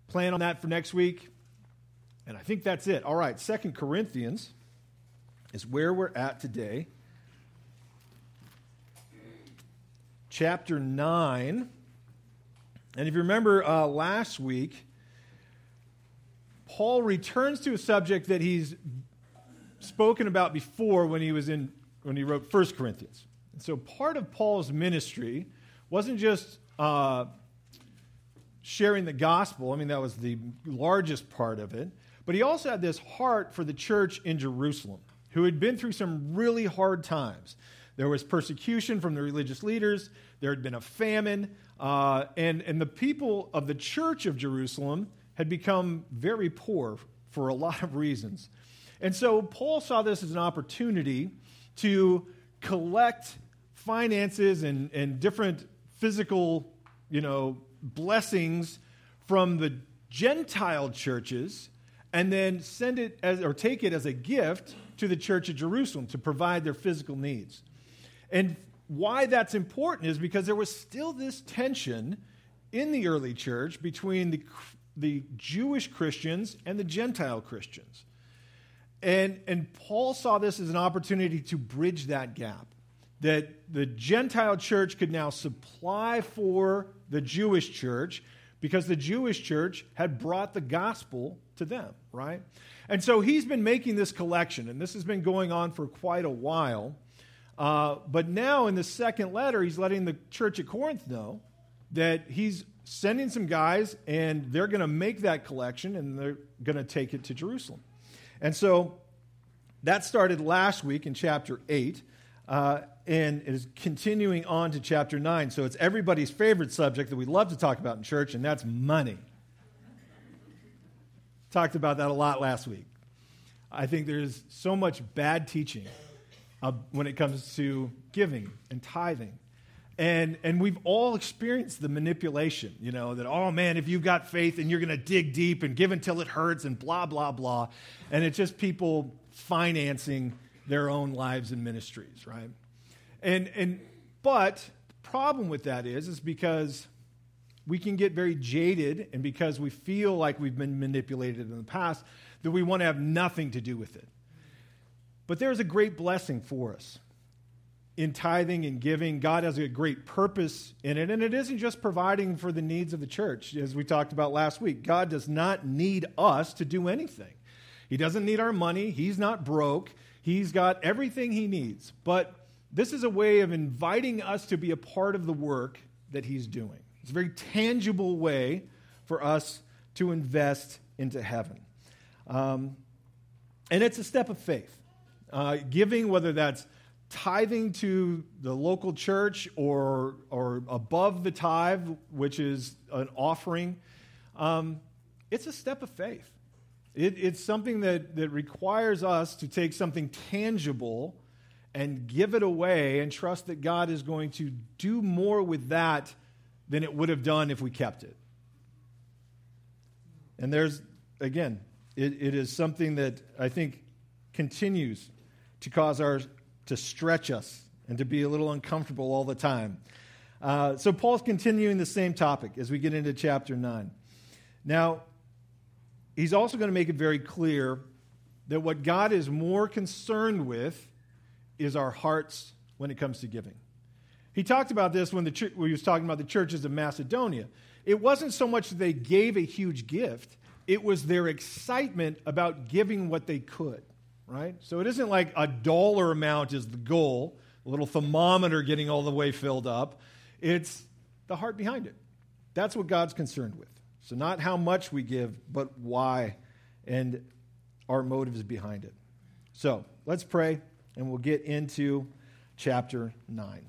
plan on that for next week. And I think that's it. All right, 2 Corinthians is where we're at today. Chapter 9. And if you remember last week, Paul returns to a subject that he's spoken about before when he wrote 1 Corinthians. And so part of Paul's ministry wasn't just sharing the gospel. I mean, that was the largest part of it. But he also had this heart for the church in Jerusalem, who had been through some really hard times. There was persecution from the religious leaders. There had been a famine. And the people of the church of Jerusalem had become very poor for a lot of reasons. And so Paul saw this as an opportunity to collect finances and different physical, blessings from the Gentile churches and then send it take it as a gift to the church of Jerusalem to provide their physical needs. And why that's important is because there was still this tension in the early church between the Jewish Christians and the Gentile Christians. And Paul saw this as an opportunity to bridge that gap, that the Gentile church could now supply for the Jewish church because the Jewish church had brought the gospel to them, right? And so he's been making this collection, and this has been going on for quite a while. But now in the second letter, he's letting the church at Corinth know that he's sending some guys, and they're going to make that collection, and they're going to take it to Jerusalem. And so that started last week in chapter 8, and it is continuing on to chapter 9. So it's everybody's favorite subject that we love to talk about in church, and that's money. Talked about that a lot last week. I think there's so much bad teaching when it comes to giving and tithing. And we've all experienced the manipulation, that, oh man, if you've got faith and you're going to dig deep and give until it hurts and blah, blah, blah. And it's just people financing their own lives and ministries, right? But the problem with that is because we can get very jaded, and because we feel like we've been manipulated in the past, that we want to have nothing to do with it. But there's a great blessing for us in tithing and giving. God has a great purpose in it, and it isn't just providing for the needs of the church, as we talked about last week. God does not need us to do anything. He doesn't need our money. He's not broke. He's got everything he needs. But this is a way of inviting us to be a part of the work that he's doing. It's a very tangible way for us to invest into heaven. And it's a step of faith. Giving, whether that's tithing to the local church or above the tithe, which is an offering, it's a step of faith. It's something that requires us to take something tangible and give it away and trust that God is going to do more with that than it would have done if we kept it. And there's, again, it is something that I think continues to cause to stretch us and to be a little uncomfortable all the time. So Paul's continuing the same topic as we get into chapter 9. Now, he's also going to make it very clear that what God is more concerned with is our hearts when it comes to giving. He talked about this when he was talking about the churches of Macedonia. It wasn't so much that they gave a huge gift, it was their excitement about giving what they could. Right? So it isn't like a dollar amount is the goal, a little thermometer getting all the way filled up. It's the heart behind it. That's what God's concerned with. So not how much we give, but why and our motives behind it. So let's pray, and we'll get into chapter 9.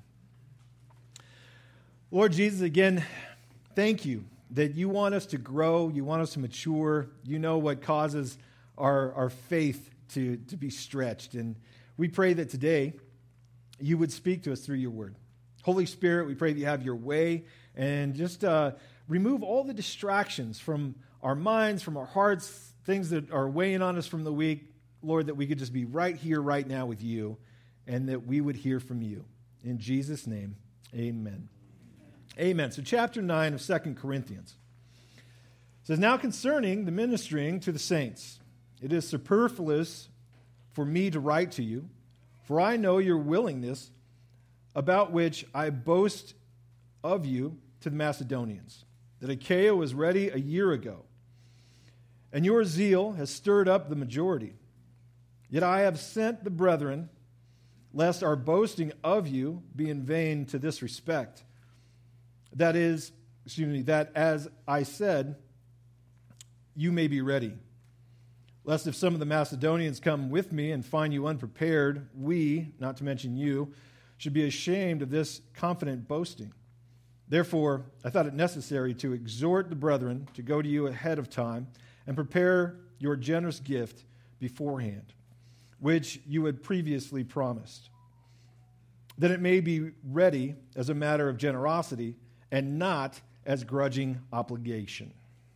Lord Jesus, again, thank you that you want us to grow, you want us to mature, you know what causes our faith to be stretched. And we pray that today you would speak to us through your word. Holy Spirit, we pray that you have your way and just remove all the distractions from our minds, from our hearts, things that are weighing on us from the week. Lord, that we could just be right here, right now with you, and that we would hear from you. In Jesus' name, amen. Amen. So chapter 9 of 2 Corinthians. It says, now concerning the ministering to the saints, it is superfluous for me to write to you, for I know your willingness, about which I boast of you to the Macedonians, that Achaia was ready a year ago, and your zeal has stirred up the majority. Yet I have sent the brethren, lest our boasting of you be in vain to this respect. That as I said, you may be ready. Lest if some of the Macedonians come with me and find you unprepared, we, not to mention you, should be ashamed of this confident boasting. Therefore, I thought it necessary to exhort the brethren to go to you ahead of time and prepare your generous gift beforehand, which you had previously promised, that it may be ready as a matter of generosity and not as grudging obligation.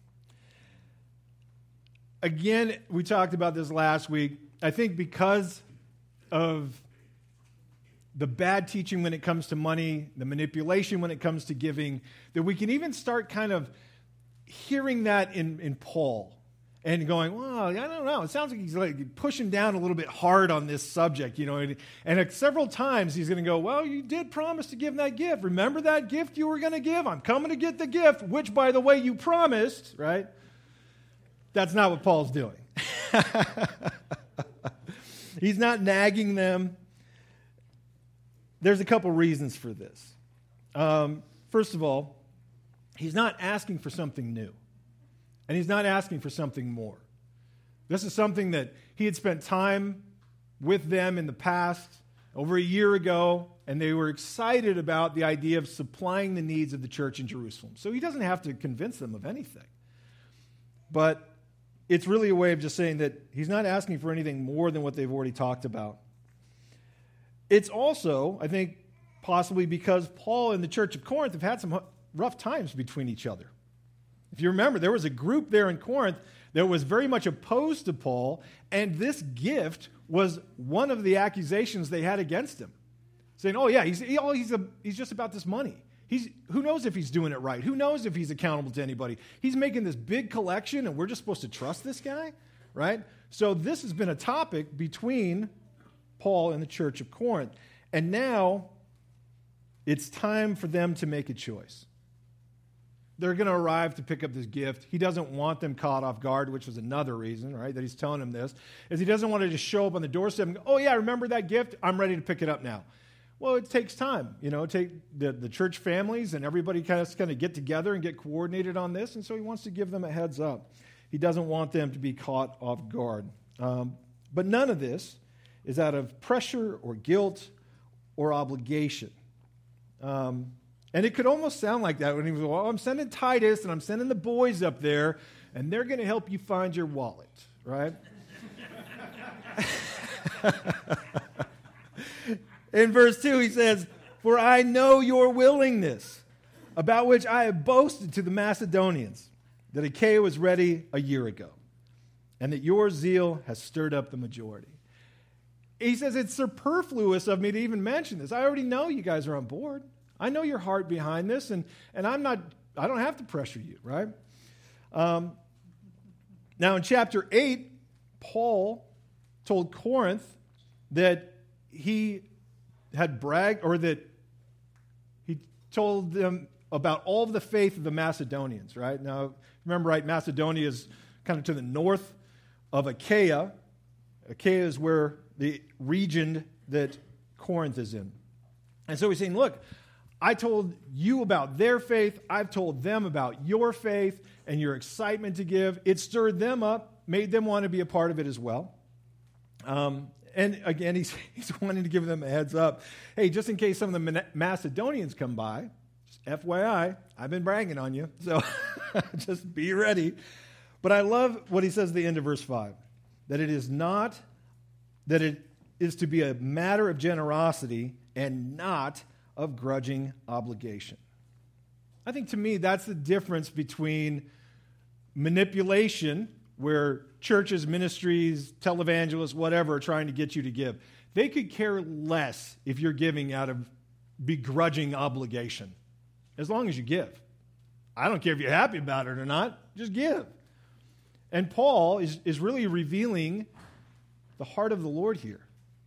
Again, we talked about this last week. I think because of the bad teaching when it comes to money, the manipulation when it comes to giving, that we can even start kind of hearing that in Paul and going, well, I don't know. It sounds like he's like pushing down a little bit hard on this subject, you know. And several times he's going to go, well, you did promise to give that gift. Remember that gift you were going to give? I'm coming to get the gift, which, by the way, you promised, right? That's not what Paul's doing. He's not nagging them. There's a couple reasons for this. First of all, he's not asking for something new. And he's not asking for something more. This is something that he had spent time with them in the past, over a year ago, and they were excited about the idea of supplying the needs of the church in Jerusalem. So he doesn't have to convince them of anything. But it's really a way of just saying that he's not asking for anything more than what they've already talked about. It's also, I think, possibly because Paul and the church of Corinth have had some rough times between each other. If you remember, there was a group there in Corinth that was very much opposed to Paul, and this gift was one of the accusations they had against him. Saying, oh yeah, he's just about this money. Who knows if he's doing it right? Who knows if he's accountable to anybody? He's making this big collection, and we're just supposed to trust this guy, right? So this has been a topic between Paul and the church of Corinth. And now it's time for them to make a choice. They're going to arrive to pick up this gift. He doesn't want them caught off guard, which was another reason, right, that he's telling them this, is he doesn't want to just show up on the doorstep and go, oh, yeah, remember that gift? I'm ready to pick it up now. Well, it takes time. You know, take the church families and everybody kind of get together and get coordinated on this, and so he wants to give them a heads up. He doesn't want them to be caught off guard. But none of this is out of pressure or guilt or obligation. And it could almost sound like that when he was, well, I'm sending Titus and I'm sending the boys up there, and they're going to help you find your wallet, right? In verse 2, he says, for I know your willingness, about which I have boasted to the Macedonians, that Achaia was ready a year ago, and that your zeal has stirred up the majority. He says, it's superfluous of me to even mention this. I already know you guys are on board. I know your heart behind this, and I don't have to pressure you, right? Now in chapter 8, Paul told Corinth that he had bragged, or that he told them about all of the faith of the Macedonians, right? Now, remember, right, Macedonia is kind of to the north of Achaia. Achaia is where the region that Corinth is in. And so he's saying, look, I told you about their faith. I've told them about your faith and your excitement to give. It stirred them up, made them want to be a part of it as well. And again, he's wanting to give them a heads up. Hey, just in case some of the Macedonians come by, just FYI, I've been bragging on you, so just be ready. But I love what he says at the end of verse 5, that it is to be a matter of generosity and not of grudging obligation. I think to me that's the difference between manipulation, where churches, ministries, televangelists, whatever, are trying to get you to give. They could care less if you're giving out of begrudging obligation, as long as you give. I don't care if you're happy about it or not. Just give. And Paul is really revealing the heart of the Lord here.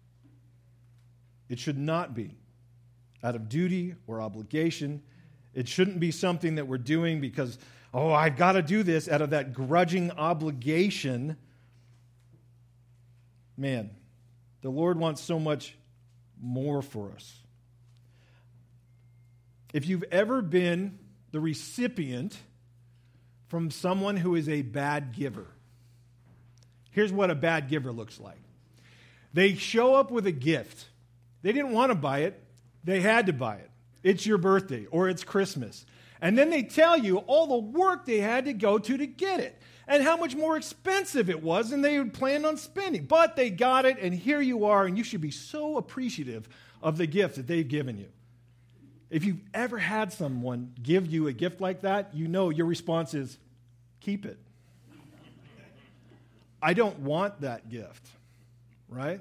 It should not be out of duty or obligation. It shouldn't be something that we're doing because, oh, I've got to do this out of that grudging obligation. Man, the Lord wants so much more for us. If you've ever been the recipient from someone who is a bad giver, here's what a bad giver looks like. They show up with a gift. They didn't want to buy it. They had to buy it. It's your birthday or it's Christmas. And then they tell you all the work they had to go to get it and how much more expensive it was than they had planned on spending. But they got it, and here you are, and you should be so appreciative of the gift that they've given you. If you've ever had someone give you a gift like that, you know your response is, keep it. I don't want that gift, right?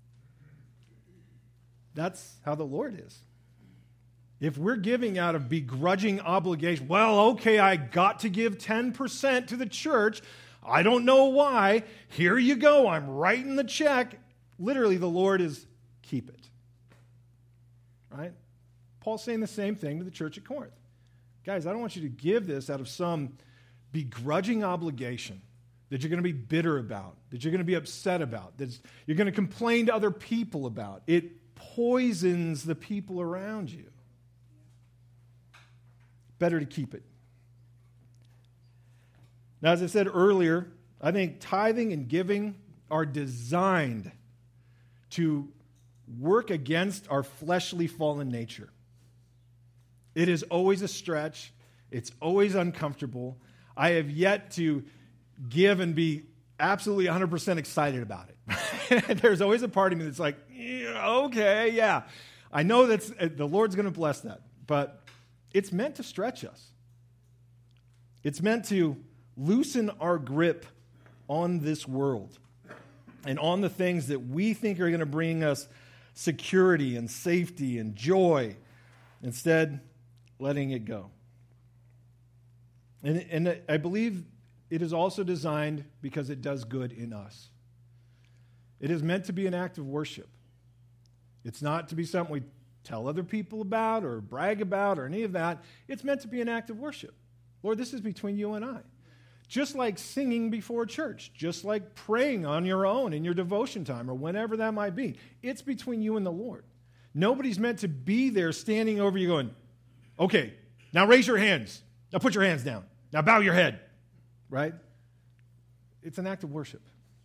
That's how the Lord is. If we're giving out of begrudging obligation, well, okay, I got to give 10% to the church. I don't know why. Here you go. I'm writing the check. Literally, the Lord is, keep it. Right? Paul's saying the same thing to the church at Corinth. Guys, I don't want you to give this out of some begrudging obligation that you're going to be bitter about, that you're going to be upset about, that you're going to complain to other people about. It poisons the people around you. Better to keep it. Now, as I said earlier, I think tithing and giving are designed to work against our fleshly fallen nature. It is always a stretch. It's always uncomfortable. I have yet to give and be absolutely 100% excited about it. There's always a part of me that's like, yeah, okay, yeah. I know that's the Lord's going to bless that, but it's meant to stretch us. It's meant to loosen our grip on this world and on the things that we think are going to bring us security and safety and joy, instead letting it go. And I believe it is also designed because it does good in us. It is meant to be an act of worship. It's not to be something we tell other people about or brag about or any of that. It's meant to be an act of worship. Lord, this is between you and I. Just like singing before church, just like praying on your own in your devotion time or whenever that might be. It's between you and the Lord. Nobody's meant to be there standing over you going, okay, now raise your hands. Now put your hands down. Now bow your head. Right? It's an act of worship.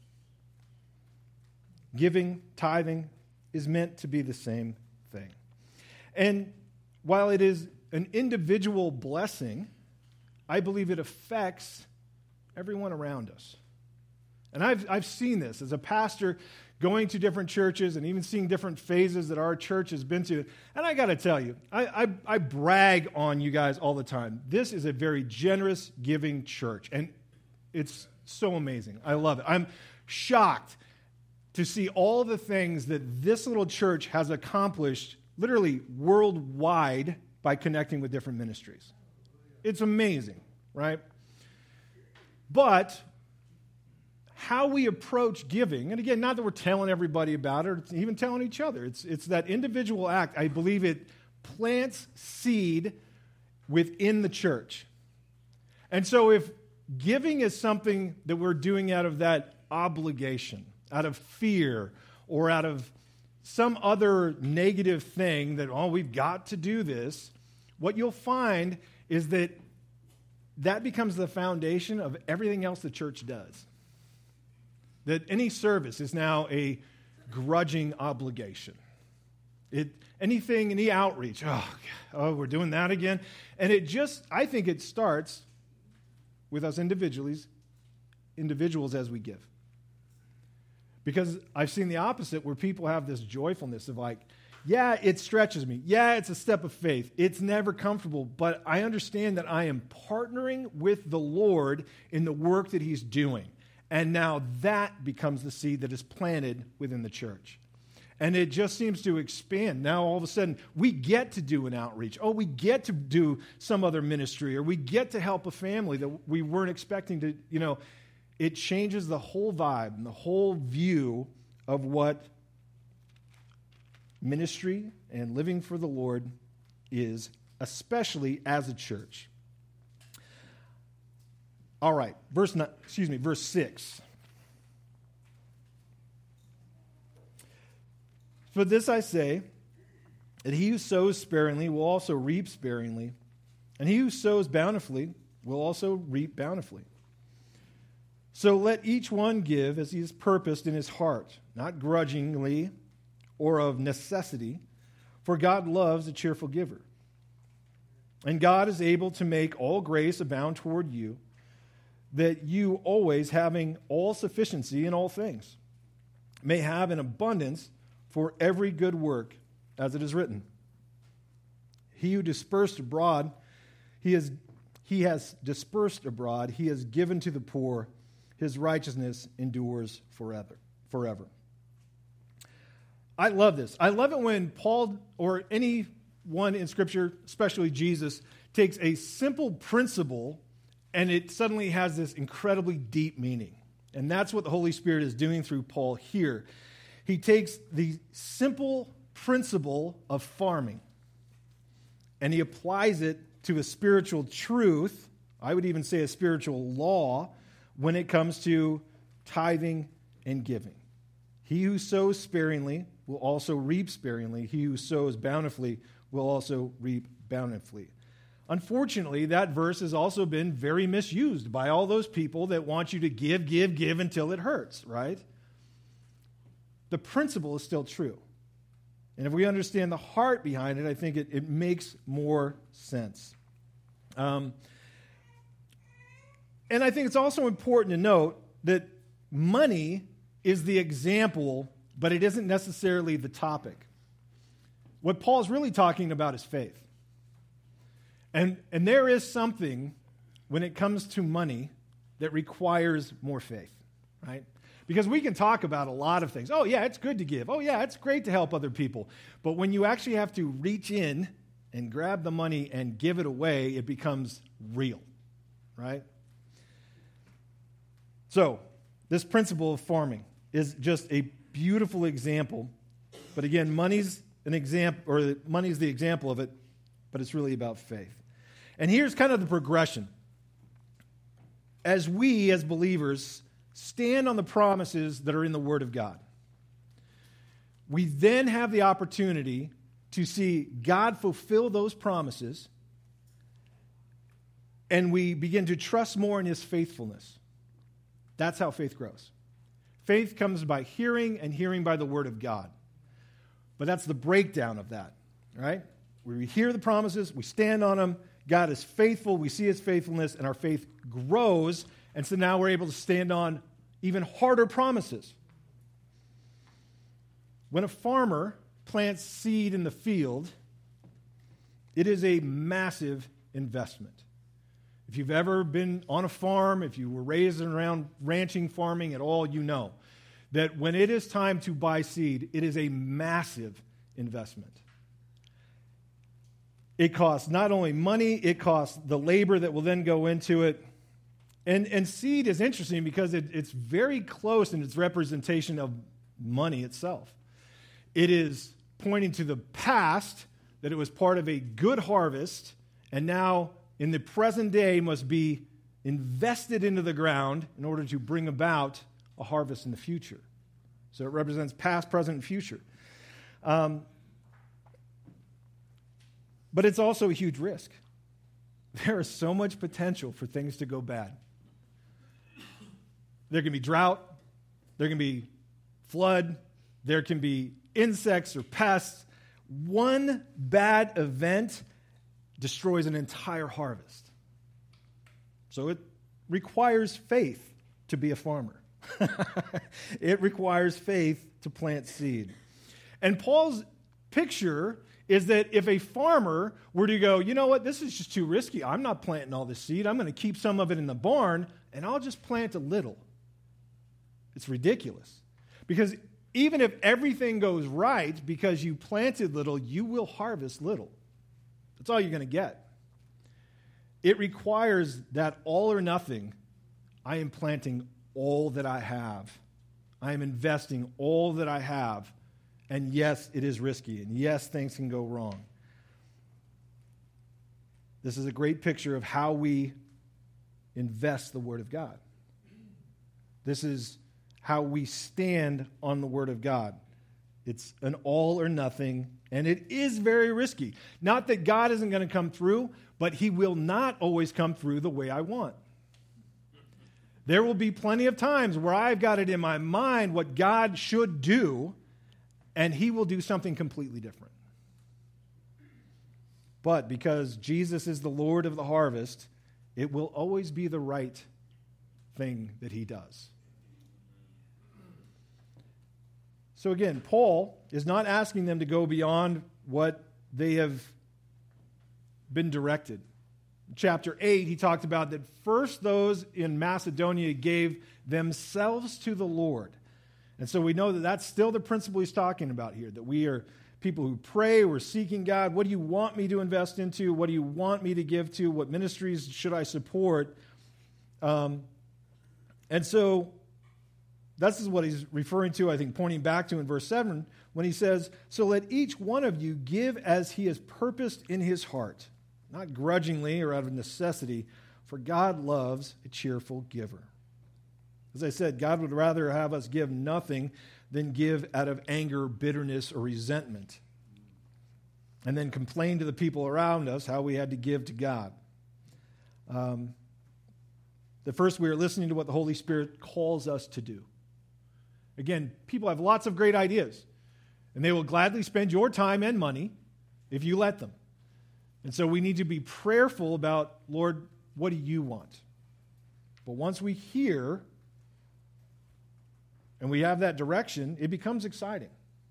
Giving, tithing is meant to be the same thing. And while it is an individual blessing, I believe it affects everyone around us. And I've seen this as a pastor going to different churches and even seeing different phases that our church has been to. And I got to tell you, I brag on you guys all the time. This is a very generous, giving church. And it's so amazing. I love it. I'm shocked to see all the things that this little church has accomplished literally worldwide by connecting with different ministries. It's amazing, right? But how we approach giving, and again, not that we're telling everybody about it, or even telling each other. It's that individual act. I believe it plants seed within the church. And so if giving is something that we're doing out of that obligation, out of fear, or out of some other negative thing that, oh, we've got to do this, what you'll find is that becomes the foundation of everything else the church does. That any service is now a grudging obligation. Any outreach, oh, we're doing that again. And I think it starts with us individuals as we give. Because I've seen the opposite where people have this joyfulness of like, yeah, it stretches me. Yeah, it's a step of faith. It's never comfortable, but I understand that I am partnering with the Lord in the work that He's doing. And now that becomes the seed that is planted within the church. And it just seems to expand. Now, all of a sudden, we get to do an outreach. Oh, we get to do some other ministry, or we get to help a family that we weren't expecting to, It changes the whole vibe and the whole view of what ministry and living for the Lord is, especially as a church. All right, verse 6. For this I say, that he who sows sparingly will also reap sparingly, and he who sows bountifully will also reap bountifully. So let each one give as he has purposed in his heart, not grudgingly or of necessity, for God loves a cheerful giver. And God is able to make all grace abound toward you, that you always, having all sufficiency in all things, may have an abundance for every good work, as it is written. He who dispersed abroad, he has dispersed abroad, he has given to the poor, his righteousness endures forever. I love this. I love it when Paul or anyone in Scripture, especially Jesus, takes a simple principle and it suddenly has this incredibly deep meaning. And that's what the Holy Spirit is doing through Paul here. He takes the simple principle of farming and he applies it to a spiritual truth, I would even say a spiritual law, when it comes to tithing and giving. He who sows sparingly will also reap sparingly. He who sows bountifully will also reap bountifully. Unfortunately, that verse has also been very misused by all those people that want you to give until it hurts, right? The principle is still true. And if we understand the heart behind it, I think it makes more sense. And I think it's also important to note that money is the example, but it isn't necessarily the topic. What Paul's really talking about is faith. And there is something when it comes to money that requires more faith, right? Because we can talk about a lot of things. Oh, yeah, it's good to give. Oh, yeah, it's great to help other people. But when you actually have to reach in and grab the money and give it away, it becomes real, right? So, this principle of farming is just a beautiful example. But again, money's the example of it, but it's really about faith. And here's kind of the progression. As we, as believers, stand on the promises that are in the Word of God, we then have the opportunity to see God fulfill those promises, and we begin to trust more in His faithfulness. That's how faith grows. Faith comes by hearing, and hearing by the Word of God. But that's the breakdown of that, right? We hear the promises, we stand on them, God is faithful, we see His faithfulness, and our faith grows, and so now we're able to stand on even harder promises. When a farmer plants seed in the field, it is a massive investment. If you've ever been on a farm, if you were raised around ranching, farming at all, you know that when it is time to buy seed, it is a massive investment. It costs not only money, it costs the labor that will then go into it. And seed is interesting because it's very close in its representation of money itself. It is pointing to the past, that it was part of a good harvest, and now in the present day must be invested into the ground in order to bring about a harvest in the future. So it represents past, present, and future. But it's also a huge risk. There is so much potential for things to go bad. There can be drought, there can be flood, there can be insects or pests. One bad event destroys an entire harvest. So it requires faith to be a farmer. It requires faith to plant seed. And Paul's picture is that if a farmer were to go, you know what, this is just too risky. I'm not planting all this seed. I'm going to keep some of it in the barn, and I'll just plant a little. It's ridiculous. Because even if everything goes right because you planted little, you will harvest little. That's all you're going to get. It requires that all or nothing. I am planting all that I have. I am investing all that I have. And yes, it is risky. And yes, things can go wrong. This is a great picture of how we invest the Word of God. This is how we stand on the Word of God. It's an all or nothing, and it is very risky. Not that God isn't going to come through, but He will not always come through the way I want. There will be plenty of times where I've got it in my mind what God should do, and He will do something completely different. But because Jesus is the Lord of the harvest, it will always be the right thing that He does. So again, Paul is not asking them to go beyond what they have been directed. In chapter 8, he talked about that first those in Macedonia gave themselves to the Lord. And so we know that that's still the principle he's talking about here, that we are people who pray, we're seeking God. What do you want me to invest into? What do you want me to give to? What ministries should I support? And so this is what he's referring to, I think, pointing back to in verse 7, when he says, "So let each one of you give as he has purposed in his heart, not grudgingly or out of necessity, for God loves a cheerful giver." As I said, God would rather have us give nothing than give out of anger, bitterness, or resentment, and then complain to the people around us how we had to give to God. The first, we are listening to what the Holy Spirit calls us to do. Again, people have lots of great ideas, and they will gladly spend your time and money if you let them. And so we need to be prayerful about, Lord, what do you want? But once we hear and we have that direction, it becomes exciting.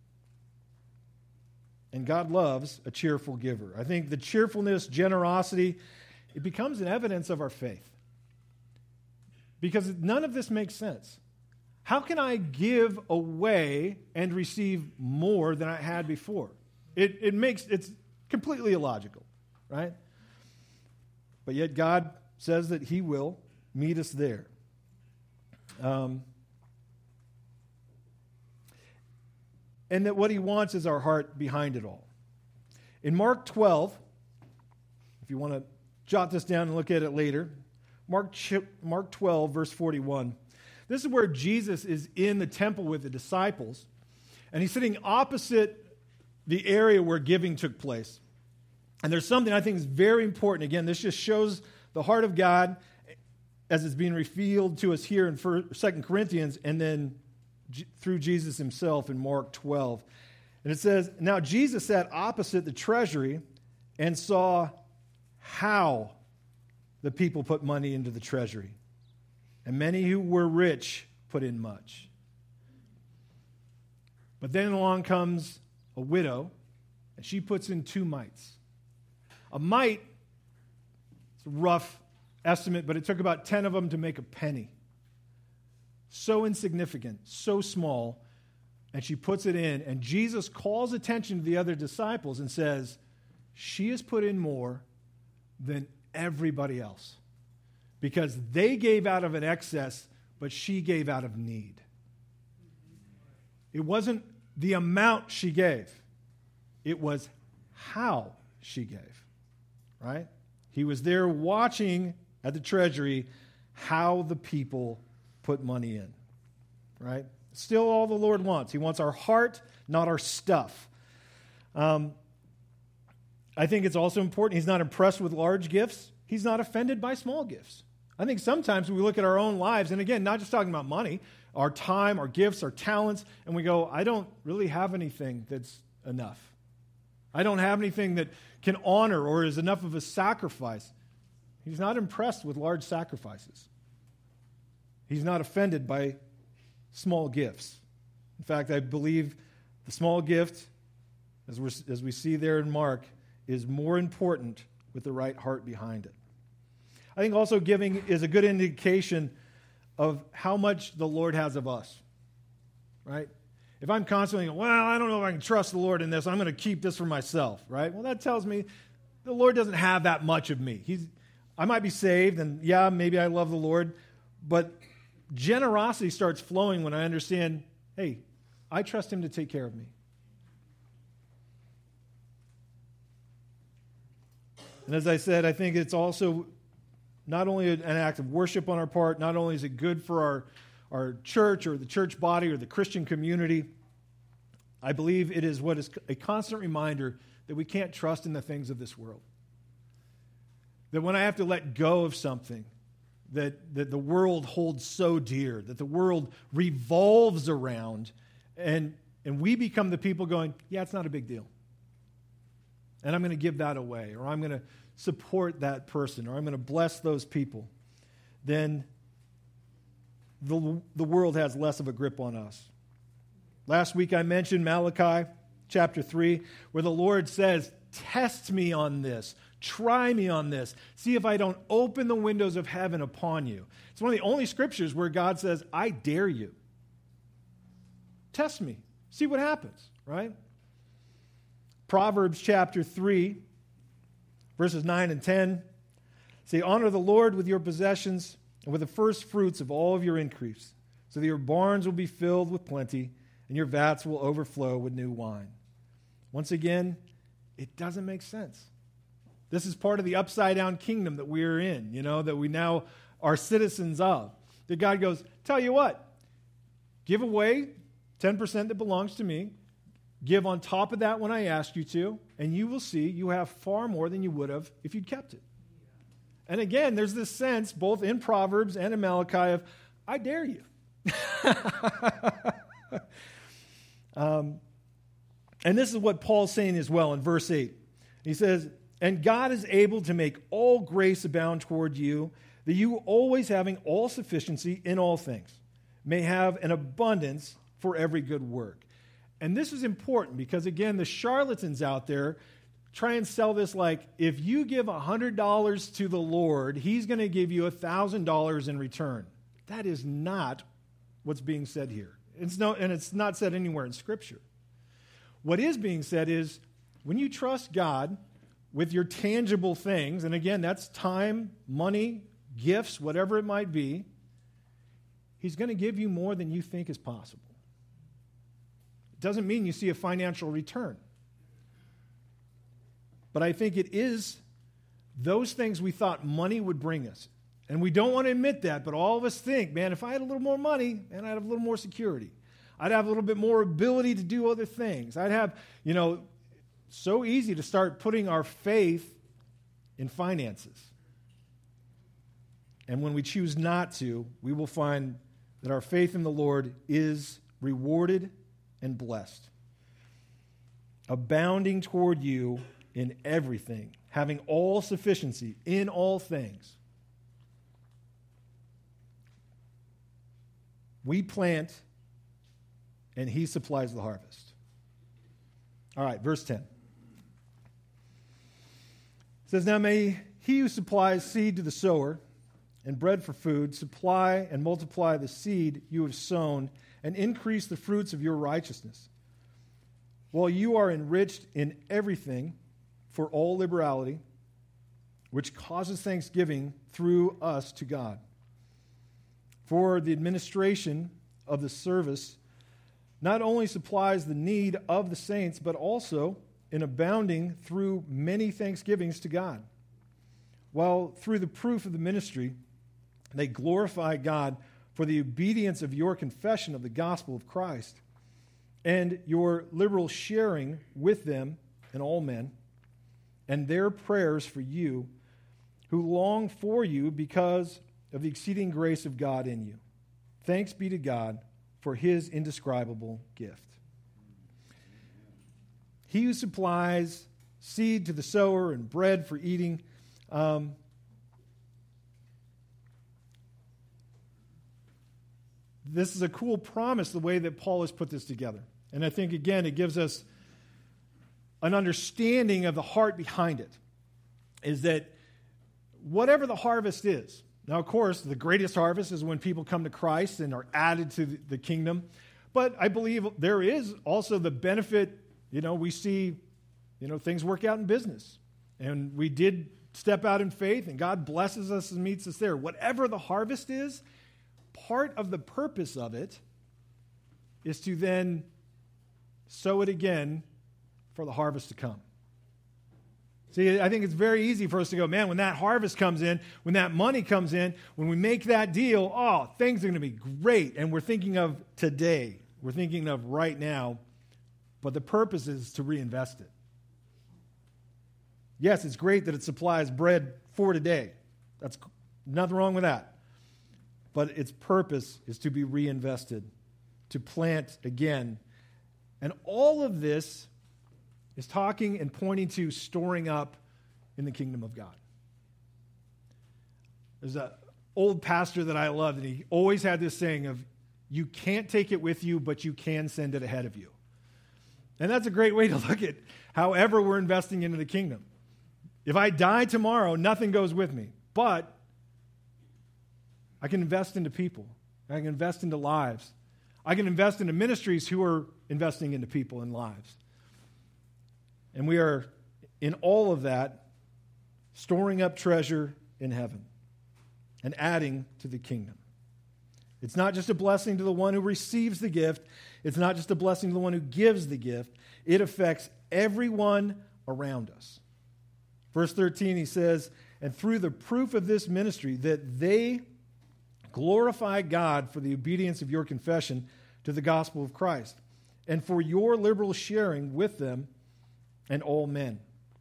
And God loves a cheerful giver. I think the cheerfulness, generosity, it becomes an evidence of our faith. Because none of this makes sense. How can I give away and receive more than I had before? It's completely illogical, right? But yet God says that He will meet us there. And that what He wants is our heart behind it all. In Mark 12, if you want to jot this down and look at it later, Mark 12, verse 41. This is where Jesus is in the temple with the disciples, and He's sitting opposite the area where giving took place. And there's something I think is very important. Again, this just shows the heart of God as it's being revealed to us here in 2 Corinthians, and then through Jesus Himself in Mark 12. And it says, "Now Jesus sat opposite the treasury and saw how the people put money into the treasury. And many who were rich put in much. But then along comes a widow, and she puts in 2 mites. A mite, it's a rough estimate, but it took about 10 of them to make a penny. So insignificant, so small, and she puts it in, and Jesus calls attention to the other disciples and says, she has put in more than everybody else, because they gave out of an excess, but she gave out of need. It wasn't the amount she gave. It was how she gave, right? He was there watching at the treasury how the people put money in, right? Still all the Lord wants. He wants our heart, not our stuff. I think it's also important. He's not impressed with large gifts. He's not offended by small gifts. I think sometimes we look at our own lives, and again, not just talking about money, our time, our gifts, our talents, and we go, I don't really have anything that's enough. I don't have anything that can honor or is enough of a sacrifice. He's not impressed with large sacrifices. He's not offended by small gifts. In fact, I believe the small gift, as we see there in Mark, is more important with the right heart behind it. I think also giving is a good indication of how much the Lord has of us, right? if I'm constantly going, well, I don't know if I can trust the Lord in this, I'm going to keep this for myself, right? Well, that tells me the Lord doesn't have that much of me. I might be saved, and yeah, maybe I love the Lord, but generosity starts flowing when I understand, hey, I trust him to take care of me. And as I said, I think it's also not only an act of worship on our part, not only is it good for our church or the church body or the Christian community, I believe it is what is a constant reminder that we can't trust in the things of this world. That when I have to let go of something that the world holds so dear, that the world revolves around, and we become the people going, yeah, it's not a big deal. And I'm going to give that away, or I'm going to support that person, or I'm going to bless those people, then the world has less of a grip on us. Last week I mentioned Malachi chapter 3, where the Lord says, test me on this, try me on this, see if I don't open the windows of heaven upon you. It's one of the only scriptures where God says, I dare you. Test me, see what happens, right? Proverbs chapter 3, verses 9 and 10 say, honor the Lord with your possessions and with the first fruits of all of your increase, so that your barns will be filled with plenty and your vats will overflow with new wine. Once again, it doesn't make sense. This is part of the upside-down kingdom that we're in, that we now are citizens of. That God goes, tell you what, give away 10% that belongs to me, give on top of that when I ask you to, and you will see you have far more than you would have if you'd kept it. And again, there's this sense, both in Proverbs and in Malachi, of, I dare you. And this is what Paul's saying as well in verse 8. He says, and God is able to make all grace abound toward you, that you always having all sufficiency in all things may have an abundance for every good work. And this is important because, again, the charlatans out there try and sell this like, if you give $100 to the Lord, he's going to give you $1,000 in return. That is not what's being said here. And it's not said anywhere in Scripture. What is being said is, when you trust God with your tangible things, and again, that's time, money, gifts, whatever it might be, he's going to give you more than you think is possible. It doesn't mean you see a financial return. But I think it is those things we thought money would bring us. And we don't want to admit that, but all of us think, man, if I had a little more money, man, I'd have a little more security. I'd have a little bit more ability to do other things. I'd have, so easy to start putting our faith in finances. And when we choose not to, we will find that our faith in the Lord is rewarded and blessed, abounding toward you in everything, having all sufficiency in all things. We plant, and he supplies the harvest. All right, verse 10. It says, now may he who supplies seed to the sower and bread for food supply and multiply the seed you have sown and increase the fruits of your righteousness, while you are enriched in everything for all liberality, which causes thanksgiving through us to God. For the administration of the service not only supplies the need of the saints, but also in abounding through many thanksgivings to God. While through the proof of the ministry, they glorify God for the obedience of your confession of the gospel of Christ and your liberal sharing with them and all men, and their prayers for you, who long for you because of the exceeding grace of God in you. Thanks be to God for his indescribable gift. He who supplies seed to the sower and bread for eating. This is a cool promise, the way that Paul has put this together. And I think, again, it gives us an understanding of the heart behind it, is that whatever the harvest is, now, of course, the greatest harvest is when people come to Christ and are added to the kingdom. But I believe there is also the benefit, we see, things work out in business. And we did step out in faith, and God blesses us and meets us there. Whatever the harvest is, part of the purpose of it is to then sow it again for the harvest to come. See, I think it's very easy for us to go, man, when that harvest comes in, when that money comes in, when we make that deal, things are going to be great. And we're thinking of today. We're thinking of right now. But the purpose is to reinvest it. Yes, it's great that it supplies bread for today. That's nothing wrong with that. But its purpose is to be reinvested, to plant again. And all of this is talking and pointing to storing up in the kingdom of God. There's an old pastor that I loved, and he always had this saying of, you can't take it with you, but you can send it ahead of you. And that's a great way to look at however we're investing into the kingdom. If I die tomorrow, nothing goes with me. But I can invest into people. I can invest into lives. I can invest into ministries who are investing into people and lives. And we are, in all of that, storing up treasure in heaven and adding to the kingdom. It's not just a blessing to the one who receives the gift. It's not just a blessing to the one who gives the gift. It affects everyone around us. Verse 13, he says, and through the proof of this ministry, that they glorify God for the obedience of your confession to the gospel of Christ, and for your liberal sharing with them and all men.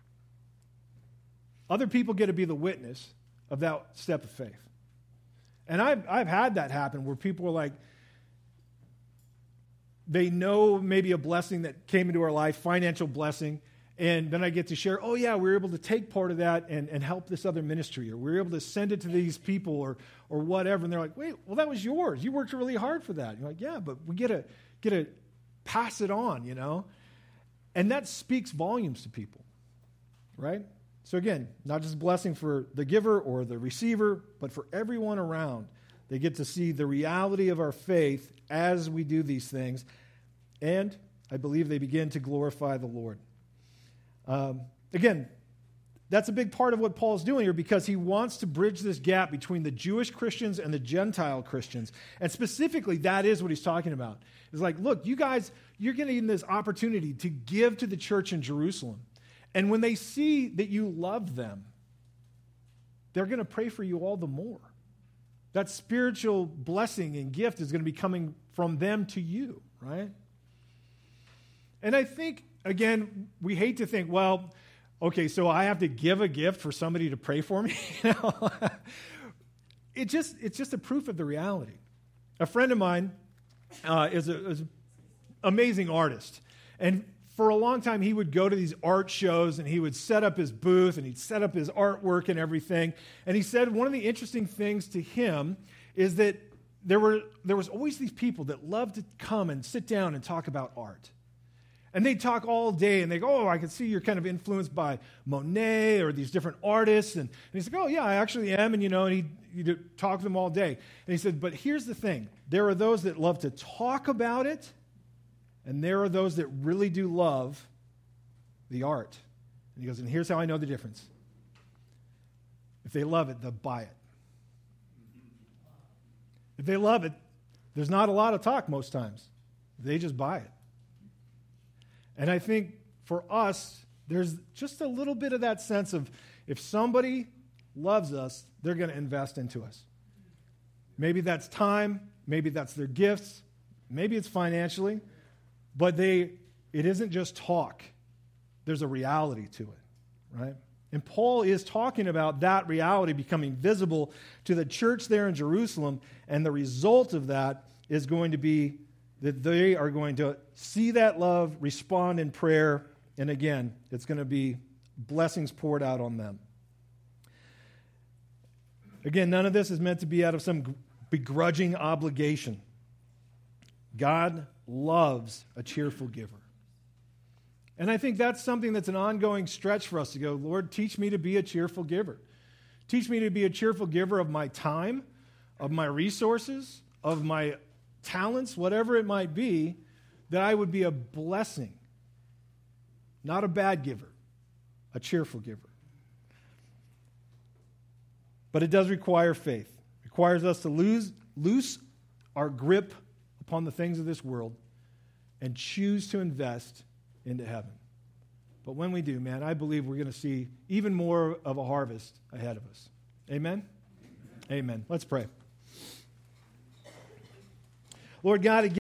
Other people get to be the witness of that step of faith. And I've had that happen where people are like, they know maybe a blessing that came into our life, financial blessing, and then I get to share, we were able to take part of that and help this other ministry, or we were able to send it to these people or whatever. And they're like, wait, well, that was yours. You worked really hard for that. You're like, yeah, but we get to pass it on, And that speaks volumes to people, right? So again, not just a blessing for the giver or the receiver, but for everyone around. They get to see the reality of our faith as we do these things. And I believe they begin to glorify the Lord. Again, that's a big part of what Paul's doing here, because he wants to bridge this gap between the Jewish Christians and the Gentile Christians. And specifically, that is what he's talking about. It's like, look, you guys, you're getting this opportunity to give to the church in Jerusalem. And when they see that you love them, they're going to pray for you all the more. That spiritual blessing and gift is going to be coming from them to you, right? And I think, again, we hate to think, well, okay, so I have to give a gift for somebody to pray for me? It's just a proof of the reality. A friend of mine is an amazing artist. And for a long time, he would go to these art shows, and he would set up his booth, and he'd set up his artwork and everything. And he said one of the interesting things to him is that there was always these people that loved to come and sit down and talk about art. And they'd talk all day, and they go, I can see you're kind of influenced by Monet or these different artists. And he's like, yeah, I actually am. And, he'd talk to them all day. And he said, but here's the thing. There are those that love to talk about it, and there are those that really do love the art. And he goes, and here's how I know the difference. If they love it, they'll buy it. If they love it, there's not a lot of talk most times. They just buy it. And I think for us, there's just a little bit of that sense of if somebody loves us, they're going to invest into us. Maybe that's time, maybe that's their gifts, maybe it's financially, but it isn't just talk. There's a reality to it, right? And Paul is talking about that reality becoming visible to the church there in Jerusalem, and the result of that is going to be that they are going to see that love, respond in prayer, and again, it's going to be blessings poured out on them. Again, none of this is meant to be out of some begrudging obligation. God loves a cheerful giver. And I think that's something that's an ongoing stretch for us to go, Lord, teach me to be a cheerful giver. Teach me to be a cheerful giver of my time, of my resources, of my talents, whatever it might be, that I would be a blessing, not a bad giver, a cheerful giver. But it does require faith. It requires us to loose our grip upon the things of this world and choose to invest into heaven. But when we do, man, I believe we're going to see even more of a harvest ahead of us. Amen? Amen. Let's pray. Lord God, again,